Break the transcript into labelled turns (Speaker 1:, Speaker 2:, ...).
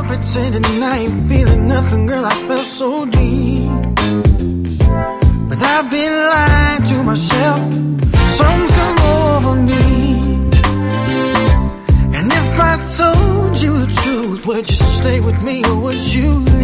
Speaker 1: pretending I ain't feeling nothing, girl, I felt so deep. But I've been lying to myself, something's come over me. And if I told you the truth, would you stay with me or would you leave?